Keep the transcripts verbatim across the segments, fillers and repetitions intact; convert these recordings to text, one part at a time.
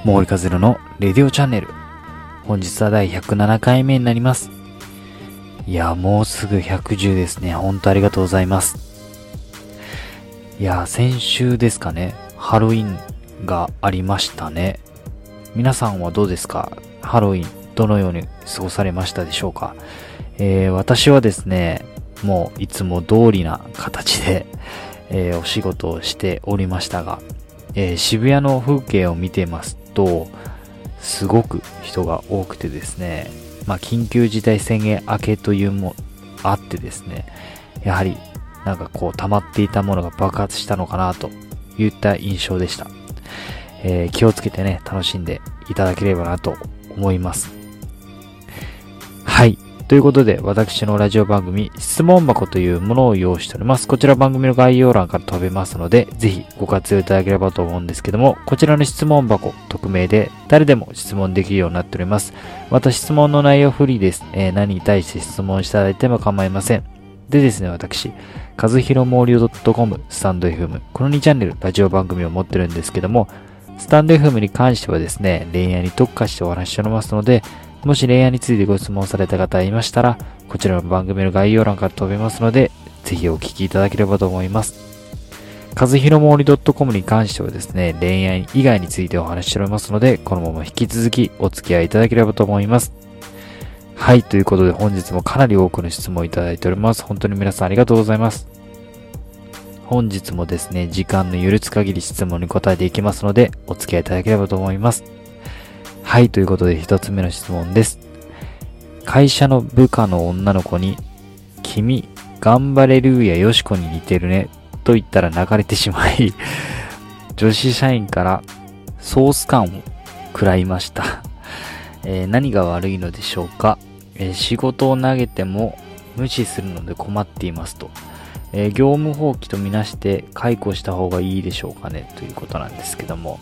毛利和弘のレディオチャンネル。本日は第ひゃくななかいめになります。いや、もうすぐひゃくじゅうですね。ほんとありがとうございます。いや、先週ですかね、ハロウィンがありましたね。皆さんはどうですか？ハロウィンどのように過ごされましたでしょうか？えー、私はですね、もういつも通りな形で、えー、お仕事をしておりましたが、えー、渋谷の風景を見ていますと、すごく人が多くてですね、まあ緊急事態宣言明けというもあってですね、やはりなんかこう溜まっていたものが爆発したのかなといった印象でした。えー、気をつけてね、楽しんでいただければなと思います。はい。ということで、私のラジオ番組、質問箱というものを用意しております。こちら番組の概要欄から飛べますので、ぜひご活用いただければと思うんですけども、こちらの質問箱、匿名で誰でも質問できるようになっております。また質問の内容フリーです。えー、何に対して質問していただいても構いません。でですね、私、和弘モーリオ .com、スタンド エフエム、このにチャンネル、ラジオ番組を持ってるんですけども、スタンド エフエム に関してはですね、恋愛に特化してお話ししておりますので、もし恋愛についてご質問された方いましたら、こちらの番組の概要欄から飛べますので、ぜひお聞きいただければと思います。和弘モーリ .com に関してはですね、恋愛以外についてお話ししておりますので、このまま引き続きお付き合いいただければと思います。はい、ということで本日もかなり多くの質問いただいております。本当に皆さんありがとうございます。本日もですね、時間の許す限り質問に答えていきますので、お付き合いいただければと思います。はい、ということで一つ目の質問です。会社の部下の女の子に、君、ガンバレルーヤよしこに似てるね、と言ったら泣かれてしまい、女子社員からソース感を食らいました。えー、何が悪いのでしょうか？えー、仕事を投げても無視するので困っていますと。えー、業務放棄とみなして解雇した方がいいでしょうかね、ということなんですけども。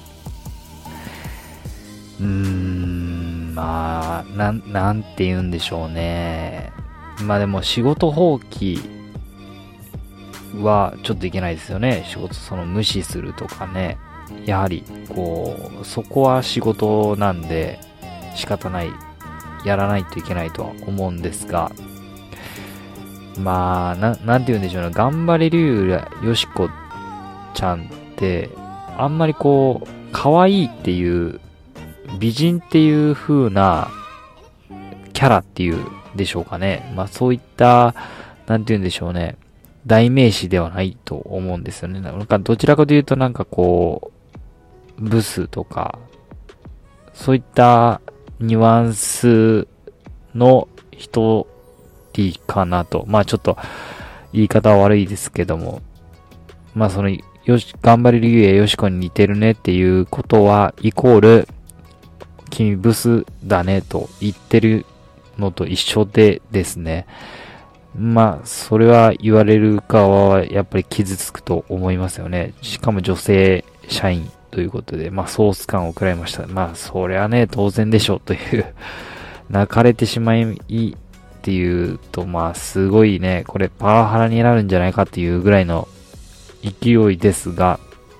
うーん、まあ、なん、なんて言うんでしょうね。まあでも仕事放棄はちょっといけないですよね。仕事その無視するとかね。やはり、こう、そこは仕事なんで仕方ない、やらないといけないとは思うんですが、まあ、な、なんて言うんでしょうね。頑張れるよよしこちゃんって、あんまりこう、可愛いっていう美人っていう風なキャラっていうでしょうかね。まあそういった、なんて言うんでしょうね。代名詞ではないと思うんですよね。なんかどちらかというとなんかこう、ブスとか、そういったニュアンスの人かなと。まあちょっと言い方は悪いですけども。まあその、よし、頑張れるゆえよしこに似てるねっていうことは、イコール、君ブスだねと言ってるのと一緒でですね。まあ、それは言われる側はやっぱり傷つくと思いますよね。しかも女性社員ということで、まあソース感を食らいました。まあ、それはね、当然でしょうという、泣かれてしまいっていうと、まあ、すごいね、これパワハラになるんじゃないかっていうぐらいの勢いですが、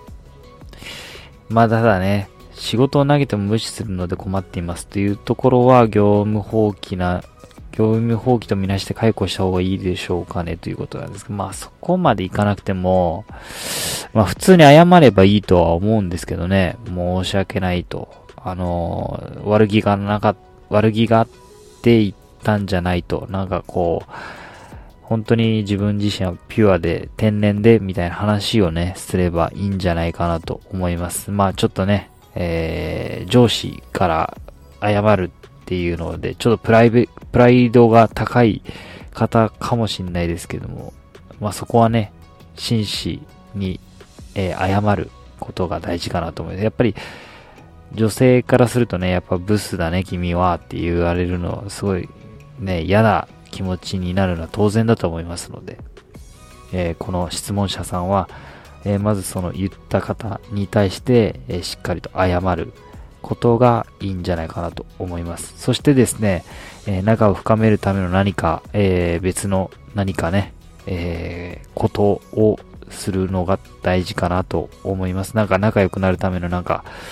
まあ、ただね、仕事を投げても無視するので困っていますというところは業務放棄な、業務放棄とみなして解雇した方がいいでしょうかねということなんですけど、まあそこまでいかなくても、まあ普通に謝ればいいとは思うんですけどね、申し訳ないと。あの、悪気がなか、悪気があって言ったんじゃないと、なんかこう、本当に自分自身はピュアで天然でみたいな話をね、すればいいんじゃないかなと思います。まあちょっとね、えー、上司から謝るっていうので、ちょっとプライベ、プライドが高い方かもしれないですけども、まあそこはね、真摯に、えー、謝ることが大事かなと思います。やっぱり、女性からするとね、やっぱブスだね、君はって言われるのはすごいね、嫌な気持ちになるのは当然だと思いますので、えー、この質問者さんは、えー、まずその言った方に対して、えー、しっかりと謝ることがいいんじゃないかなと思います。そしてですね、えー、仲を深めるための何か、えー、別の何かね、えー、ことをするのが大事かなと思います。なんか仲良くなるためのなんか、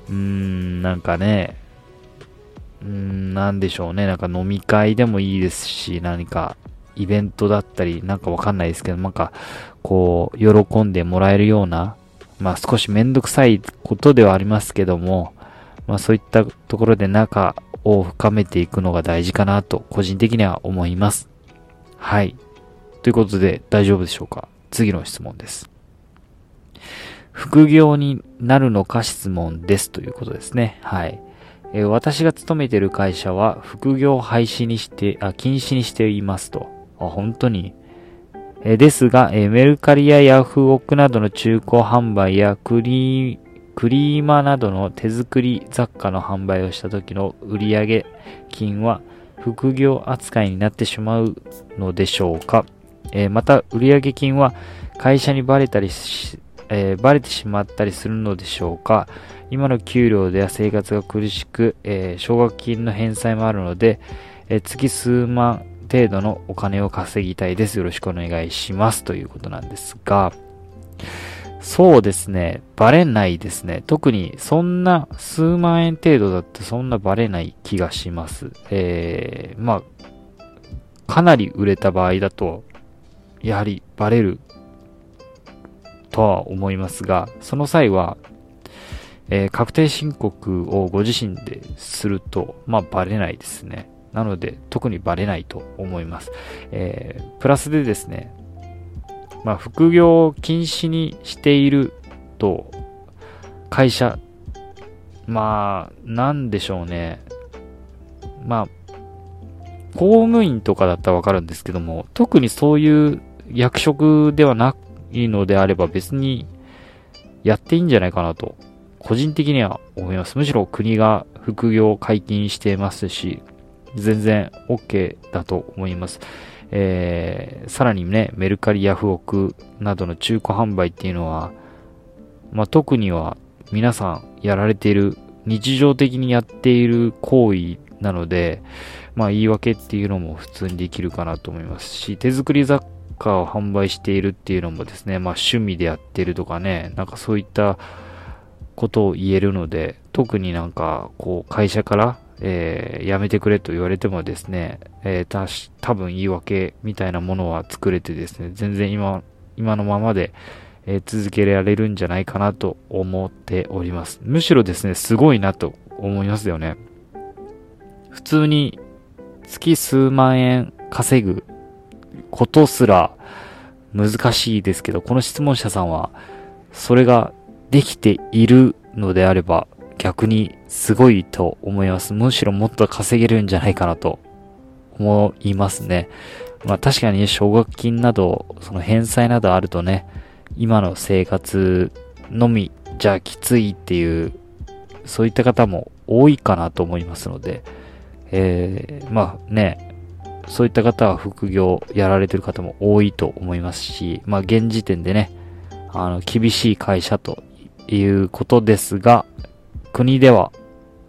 うーん、なんかね、うーん、なんでしょうね。なんか飲み会でもいいですし、何かイベントだったり、なんかわかんないですけど、なんか、こう、喜んでもらえるような、まあ少しめんどくさいことではありますけども、まあそういったところで仲を深めていくのが大事かなと、個人的には思います。はい。ということで、大丈夫でしょうか？次の質問です。副業になるのか質問ですということですね。はい。えー、私が勤めている会社は副業を廃止にして、あ、禁止にしていますと。あ、本当に。えー、ですが、えー、メルカリやヤフオクなどの中古販売やクリー、クリーマなどの手作り雑貨の販売をした時の売上金は副業扱いになってしまうのでしょうか？えー、また、売上金は会社にバレたりし、えー、バレてしまったりするのでしょうか？今の給料では生活が苦しく、えー、奨学金の返済もあるので、えー、月数万程度のお金を稼ぎたいです。よろしくお願いします。ということなんですが、そうですね。バレないですね。特にそんな数万円程度だってそんなバレない気がします。えー、まあ、かなり売れた場合だと、やはりバレるとは思いますが、その際は、えー、確定申告をご自身ですると、まあバレないですね。なので、特にバレないと思います。えー、プラスでですね、まあ副業を禁止にしていると、会社、まあ、なんでしょうね。まあ、公務員とかだったらわかるんですけども、特にそういう役職ではないのであれば別にやっていいんじゃないかなと、個人的には思います。むしろ国が副業を解禁していますし、全然 OK だと思います。えー、さらにね、メルカリヤフオクなどの中古販売っていうのは、まあ、特には皆さんやられている、日常的にやっている行為なので、まあ言い訳っていうのも普通にできるかなと思いますし、手作り雑貨を販売しているっていうのもですね、まあ趣味でやってるとかね、なんかそういったことを言えるので、特になんかこう会社から、えー、やめてくれと言われてもですね、えー、たし多分言い訳みたいなものは作れてですね、全然今、今のままで、えー、続けられるんじゃないかなと思っております。むしろですね、すごいなと思いますよね。普通に月数万円稼ぐことすら難しいですけど、この質問者さんはそれができているのであれば逆にすごいと思います。むしろもっと稼げるんじゃないかなと思いますね。まあ確かに奨学金など、その返済などあるとね、今の生活のみじゃきついっていう、そういった方も多いかなと思いますので、えー、まあね、そういった方は副業やられてる方も多いと思いますし、まあ現時点でね、あの、厳しい会社ということですが、国では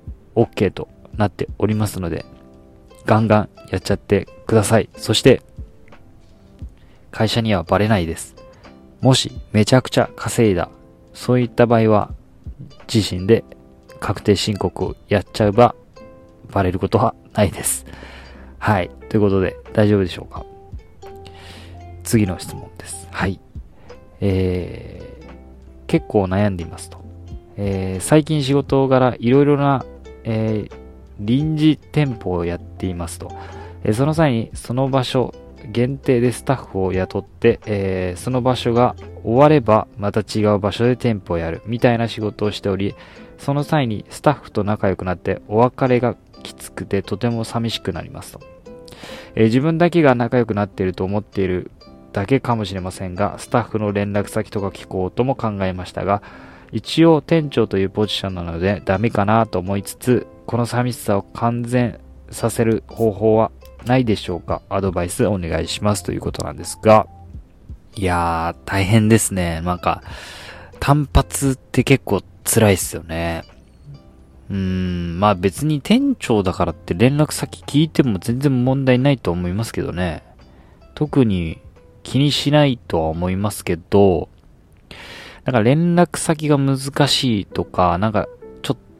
OK となっておりますので、ガンガンやっちゃってください。そして、会社にはバレないです。もしめちゃくちゃ稼いだ、そういった場合は、自身で確定申告をやっちゃえば、バレることはないです。はい。ということで、大丈夫でしょうか？次の質問です。はい。えー、結構悩んでいますと。えー、最近仕事柄いろいろな、えー、臨時店舗をやっていますと。えー、その際にその場所限定でスタッフを雇って、えー、その場所が終わればまた違う場所で店舗をやるみたいな仕事をしており、その際にスタッフと仲良くなってお別れがきつくてとても寂しくなりますと。えー、自分だけが仲良くなっていると思っているだけかもしれませんが、スタッフの連絡先とか聞こうとも考えましたが、一応店長というポジションなのでダメかなと思いつつ、この寂しさを完全させる方法はないでしょうか？アドバイスお願いしますということなんですが、いやー大変ですね。なんか単発って結構辛いっすよね。うーん、まあ別に店長だからって連絡先聞いても全然問題ないと思いますけどね。特に気にしないとは思いますけど、なんか連絡先が難しいとか、なんかちょっ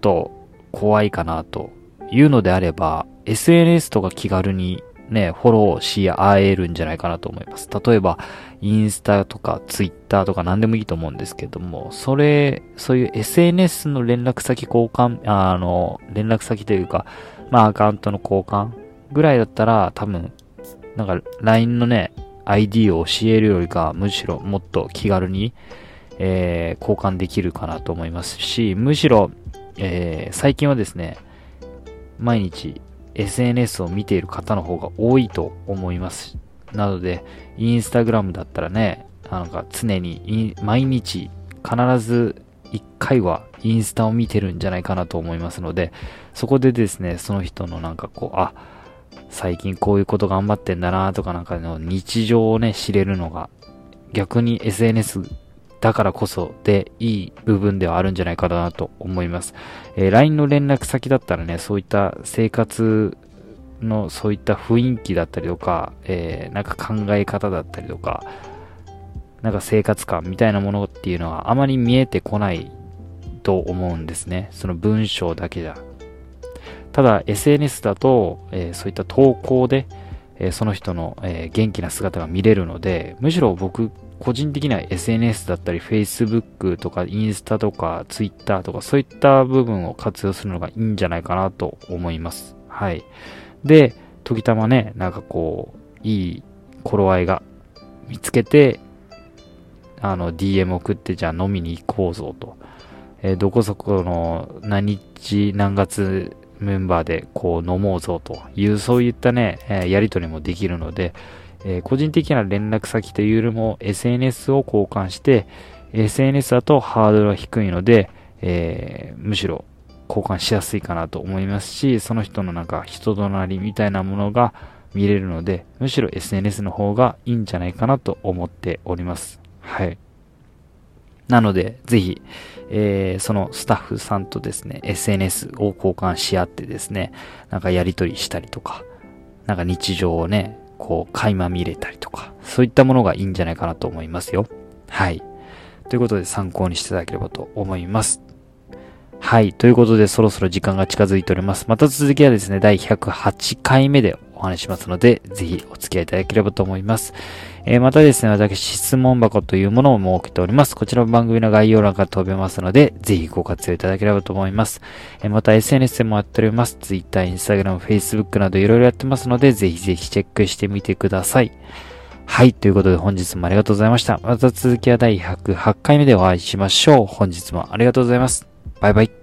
と怖いかなというのであれば、エスエヌエス とか気軽にね、フォローし合えるんじゃないかなと思います。例えば、インスタとかツイッターとか何でもいいと思うんですけども、それ、そういう エスエヌエス の連絡先交換、あの、連絡先というか、まあアカウントの交換ぐらいだったら多分、なんか ライン のね、アイディー を教えるよりか、むしろもっと気軽に、えー、交換できるかなと思いますし、むしろ、えー、最近はですね、毎日 エスエヌエス を見ている方の方が多いと思います。なので、インスタグラムだったらね、なんか常に、毎日必ずいっかいはインスタを見てるんじゃないかなと思いますので、そこでですね、その人のなんかこう、あ、最近こういうこと頑張ってんだなとかなんかの日常をね、知れるのが、逆に エスエヌエス だからこそでいい部分ではあるんじゃないかなと思います。えー、ライン の連絡先だったらね、そういった生活のそういった雰囲気だったりとか、えー、なんか考え方だったりとか、なんか生活感みたいなものっていうのはあまり見えてこないと思うんですね。その文章だけじゃ。ただ エスエヌエス だと、えー、そういった投稿で、えー、その人の、えー、元気な姿が見れるので、むしろ僕個人的には エスエヌエス だったり Facebook とかインスタとか Twitter とかそういった部分を活用するのがいいんじゃないかなと思います。はい。で、時たまね、なんかこう、いい頃合いが見つけて、あの、ディーエム 送って、じゃあ飲みに行こうぞと。えー、どこそこの何日何月メンバーでこう飲もうぞという、そういったね、えー、やりとりもできるので、えー、個人的な連絡先というよりも エスエヌエス を交換して、エスエヌエス だとハードルが低いので、えー、むしろ交換しやすいかなと思いますし、その人のなんか人となりみたいなものが見れるので、むしろ エスエヌエス の方がいいんじゃないかなと思っております。はい。なので、ぜひ、えー、そのスタッフさんとですね、エスエヌエス を交換し合ってですね、なんかやりとりしたりとか、なんか日常をね、こう、垣間見れたりとか、そういったものがいいんじゃないかなと思いますよ。はい。ということで参考にしていただければと思います。はい。ということで、そろそろ時間が近づいております。また続きはですね、だいひゃくはちかいめでお話しますので、ぜひお付き合いいただければと思います。えー、またですね、私、質問箱というものを設けております。こちらの番組の概要欄から飛べますので、ぜひご活用いただければと思います。えー、また エスエヌエス でもやっております。Twitter、Instagram、Facebook などいろいろやってますので、ぜひぜひチェックしてみてください。はい。ということで本日もありがとうございました。また続きはだいひゃくはちかいめでお会いしましょう。本日もありがとうございます。バイバイ。